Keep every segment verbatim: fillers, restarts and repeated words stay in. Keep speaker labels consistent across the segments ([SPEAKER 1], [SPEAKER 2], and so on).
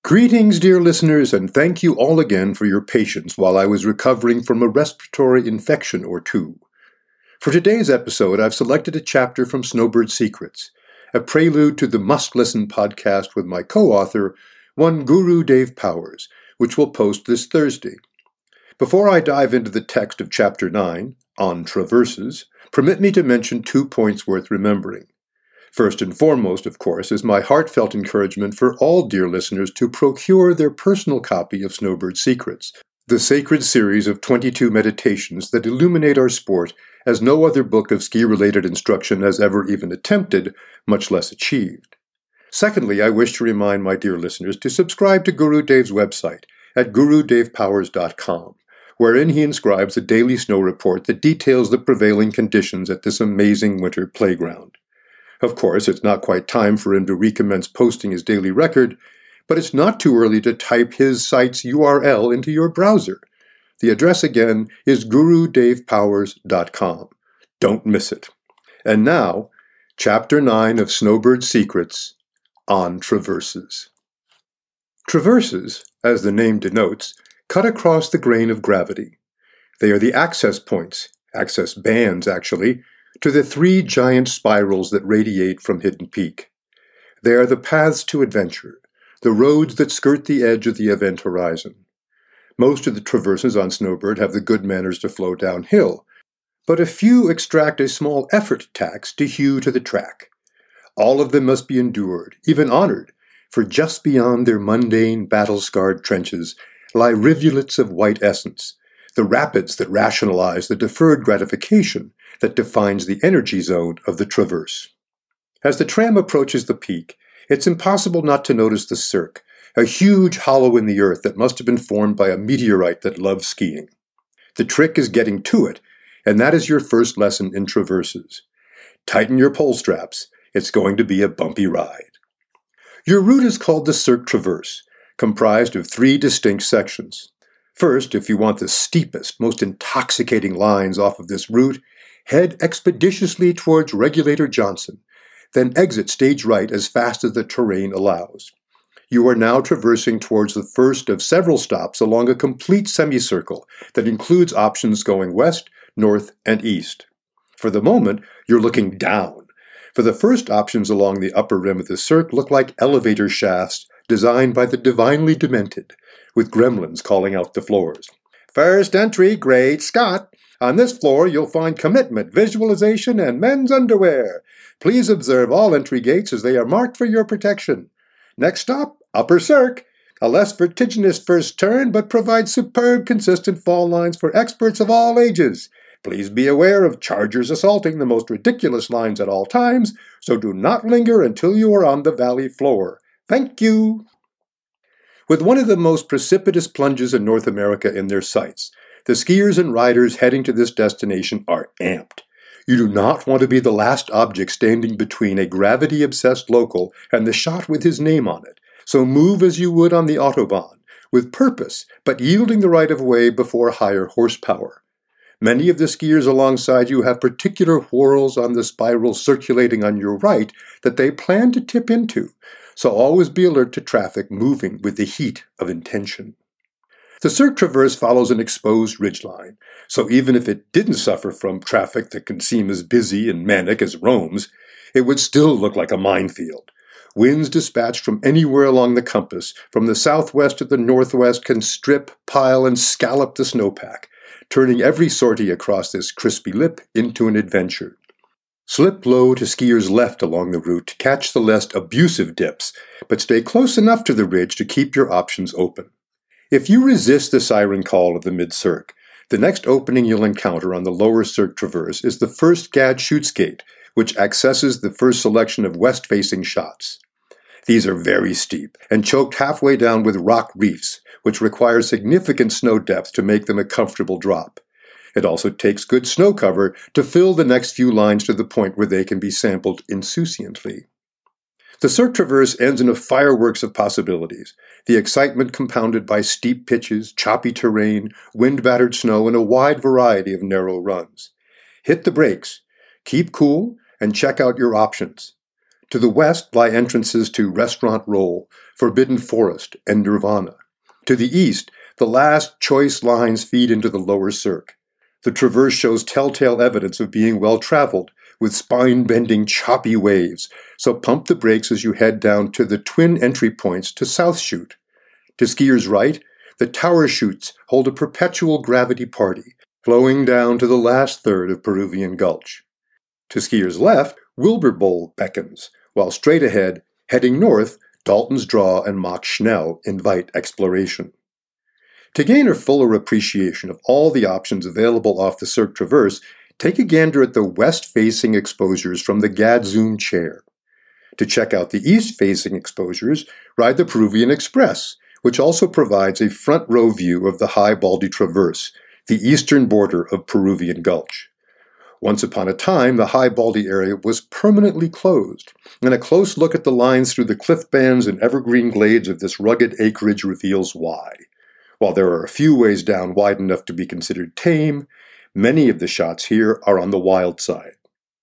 [SPEAKER 1] Greetings, dear listeners, and thank you all again for your patience while I was recovering from a respiratory infection or two. For today's episode, I've selected a chapter from Snowbird Secrets, a prelude to the Must Listen podcast with my co-author, one Guru Dave Powers, which will post this Thursday. Before I dive into the text of Chapter nine, On Traverses, permit me to mention two points worth remembering. First and foremost, of course, is my heartfelt encouragement for all dear listeners to procure their personal copy of Snowbird Secrets, the sacred series of twenty-two meditations that illuminate our sport as no other book of ski-related instruction has ever even attempted, much less achieved. Secondly, I wish to remind my dear listeners to subscribe to Guru Dave's website at guru dave powers dot com, wherein he inscribes a daily snow report that details the prevailing conditions at this amazing winter playground. Of course, it's not quite time for him to recommence posting his daily record, but it's not too early to type his site's U R L into your browser. The address again is guru dave powers dot com. Don't miss it. And now, Chapter nine of Snowbird Secrets, On Traverses. Traverses, as the name denotes, cut across the grain of gravity. They are the access points, access bands actually, to the three giant spirals that radiate from Hidden Peak. They are the paths to adventure, the roads that skirt the edge of the event horizon. Most of the traverses on Snowbird have the good manners to flow downhill, but a few extract a small effort tax to hew to the track. All of them must be endured, even honored, for just beyond their mundane, battle-scarred trenches lie rivulets of white essence, the rapids that rationalize the deferred gratification that defines the energy zone of the traverse. As the tram approaches the peak, it's impossible not to notice the cirque, a huge hollow in the earth that must have been formed by a meteorite that loves skiing. The trick is getting to it, and that is your first lesson in traverses. Tighten your pole straps. It's going to be a bumpy ride. Your route is called the Cirque Traverse, comprised of three distinct sections. First, if you want the steepest, most intoxicating lines off of this route, head expeditiously towards Regulator Johnson, then exit stage right as fast as the terrain allows. You are now traversing towards the first of several stops along a complete semicircle that includes options going west, north, and east. For the moment, you're looking down. For the first options along the upper rim of the cirque look like elevator shafts designed by the divinely demented, with gremlins calling out the floors. First entry, Great Scott. On this floor, you'll find commitment, visualization, and men's underwear. Please observe all entry gates as they are marked for your protection. Next stop, Upper Cirque. A less vertiginous first turn, but provides superb, consistent fall lines for experts of all ages. Please be aware of chargers assaulting the most ridiculous lines at all times, so do not linger until you are on the valley floor. Thank you. With one of the most precipitous plunges in North America in their sights, the skiers and riders heading to this destination are amped. You do not want to be the last object standing between a gravity-obsessed local and the shot with his name on it, so move as you would on the Autobahn, with purpose, but yielding the right of way before higher horsepower. Many of the skiers alongside you have particular whorls on the spiral circulating on your right that they plan to tip into, so always be alert to traffic moving with the heat of intention. The Cirque Traverse follows an exposed ridgeline, so even if it didn't suffer from traffic that can seem as busy and manic as Rome's, it would still look like a minefield. Winds dispatched from anywhere along the compass, from the southwest to the northwest, can strip, pile, and scallop the snowpack, turning every sortie across this crispy lip into an adventure. Slip low to skiers left along the route to catch the less abusive dips, but stay close enough to the ridge to keep your options open. If you resist the siren call of the mid-cirque, the next opening you'll encounter on the lower Cirque Traverse is the first Gad Chutes Gate, which accesses the first selection of west-facing shots. These are very steep and choked halfway down with rock reefs, which require significant snow depth to make them a comfortable drop. It also takes good snow cover to fill the next few lines to the point where they can be sampled insouciantly. The Cirque Traverse ends in a fireworks of possibilities, the excitement compounded by steep pitches, choppy terrain, wind-battered snow, and a wide variety of narrow runs. Hit the brakes, keep cool, and check out your options. To the west lie entrances to Restaurant Roll, Forbidden Forest, and Nirvana. To the east, the last choice lines feed into the lower cirque. The traverse shows telltale evidence of being well-traveled, with spine-bending, choppy waves, so pump the brakes as you head down to the twin entry points to South Chute. To skiers' right, the tower chutes hold a perpetual gravity party, flowing down to the last third of Peruvian Gulch. To skiers' left, Wilbur Bowl beckons, while straight ahead, heading north, Dalton's Draw and Mach Schnell invite exploration. To gain a fuller appreciation of all the options available off the Cirque Traverse, take a gander at the west-facing exposures from the Gadzoom chair. To check out the east-facing exposures, ride the Peruvian Express, which also provides a front-row view of the High Baldy Traverse, the eastern border of Peruvian Gulch. Once upon a time, the High Baldy area was permanently closed, and a close look at the lines through the cliff bands and evergreen glades of this rugged acreage reveals why. While there are a few ways down wide enough to be considered tame, many of the shots here are on the wild side.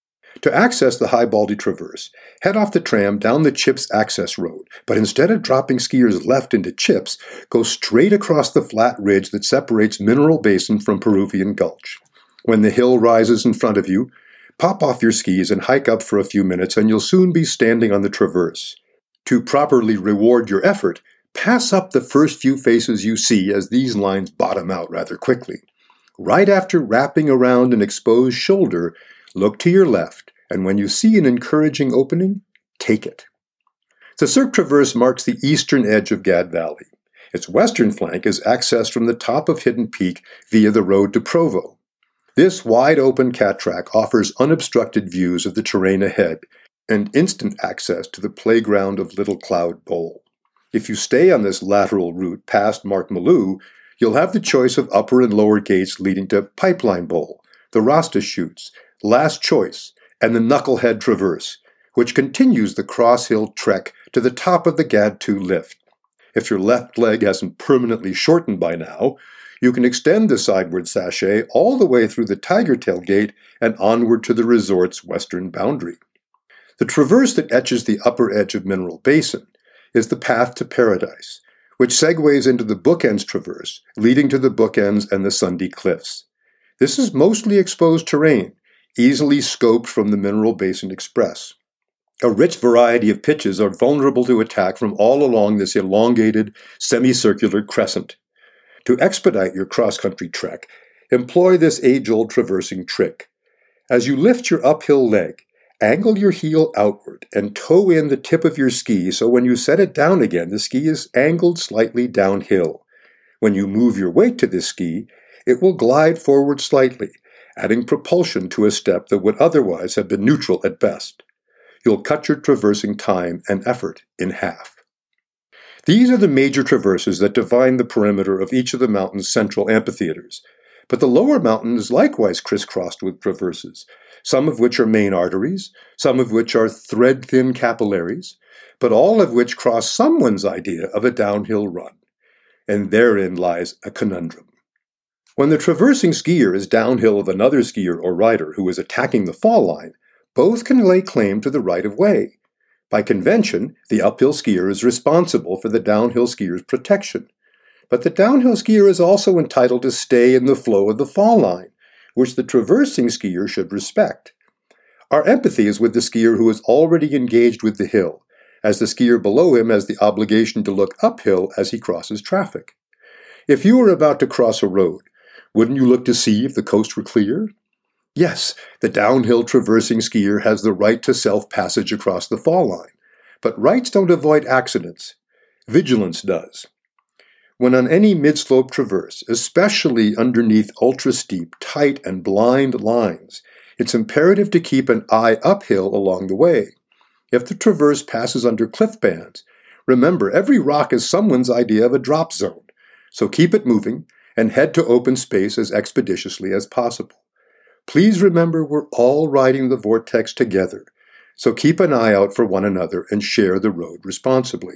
[SPEAKER 1] To access the High Baldy Traverse, head off the tram down the Chips Access Road, but instead of dropping skiers left into Chips, go straight across the flat ridge that separates Mineral Basin from Peruvian Gulch. When the hill rises in front of you, pop off your skis and hike up for a few minutes and you'll soon be standing on the traverse. To properly reward your effort, pass up the first few faces you see as these lines bottom out rather quickly. Right after wrapping around an exposed shoulder, look to your left, and when you see an encouraging opening, take it. The Cirque Traverse marks the eastern edge of Gad Valley. Its western flank is accessed from the top of Hidden Peak via the road to Provo. This wide-open cat track offers unobstructed views of the terrain ahead and instant access to the playground of Little Cloud Bowl. If you stay on this lateral route past Mark Malou, you'll have the choice of upper and lower gates leading to Pipeline Bowl, the Rasta Chutes, Last Choice, and the Knucklehead Traverse, which continues the cross-hill trek to the top of the Gad two lift. If your left leg hasn't permanently shortened by now, you can extend the sideward sachet all the way through the Tiger Tail Gate and onward to the resort's western boundary. The traverse that etches the upper edge of Mineral Basin is the Path to Paradise, which segues into the Bookends Traverse, leading to the Bookends and the Sunday Cliffs. This is mostly exposed terrain, easily scoped from the Mineral Basin Express. A rich variety of pitches are vulnerable to attack from all along this elongated, semicircular crescent. To expedite your cross-country trek, employ this age-old traversing trick. As you lift your uphill leg, angle your heel outward and toe in the tip of your ski so when you set it down again, the ski is angled slightly downhill. When you move your weight to this ski, it will glide forward slightly, adding propulsion to a step that would otherwise have been neutral at best. You'll cut your traversing time and effort in half. These are the major traverses that define the perimeter of each of the mountain's central amphitheaters, but the lower mountain is likewise crisscrossed with traverses, some of which are main arteries, some of which are thread-thin capillaries, but all of which cross someone's idea of a downhill run. And therein lies a conundrum. When the traversing skier is downhill of another skier or rider who is attacking the fall line, both can lay claim to the right-of-way. By convention, the uphill skier is responsible for the downhill skier's protection. But the downhill skier is also entitled to stay in the flow of the fall line, which the traversing skier should respect. Our empathy is with the skier who is already engaged with the hill, as the skier below him has the obligation to look uphill as he crosses traffic. If you were about to cross a road, wouldn't you look to see if the coast were clear? Yes, the downhill traversing skier has the right to self-passage across the fall line, but rights don't avoid accidents. Vigilance does. When on any mid-slope traverse, especially underneath ultra-steep, tight, and blind lines, it's imperative to keep an eye uphill along the way. If the traverse passes under cliff bands, remember every rock is someone's idea of a drop zone, so keep it moving and head to open space as expeditiously as possible. Please remember we're all riding the vortex together, so keep an eye out for one another and share the road responsibly.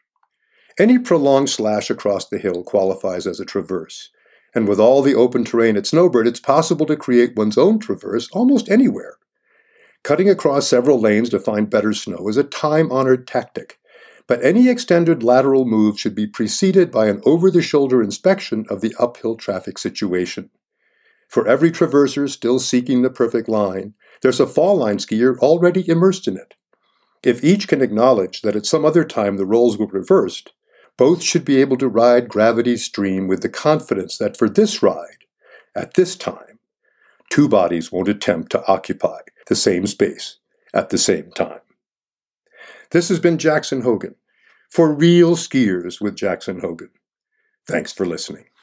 [SPEAKER 1] Any prolonged slash across the hill qualifies as a traverse, and with all the open terrain at Snowbird, it's possible to create one's own traverse almost anywhere. Cutting across several lanes to find better snow is a time-honored tactic, but any extended lateral move should be preceded by an over-the-shoulder inspection of the uphill traffic situation. For every traverser still seeking the perfect line, there's a fall line skier already immersed in it. If each can acknowledge that at some other time the roles were reversed, both should be able to ride gravity's stream with the confidence that for this ride, at this time, two bodies won't attempt to occupy the same space at the same time. This has been Jackson Hogan, for Real Skiers with Jackson Hogan. Thanks for listening.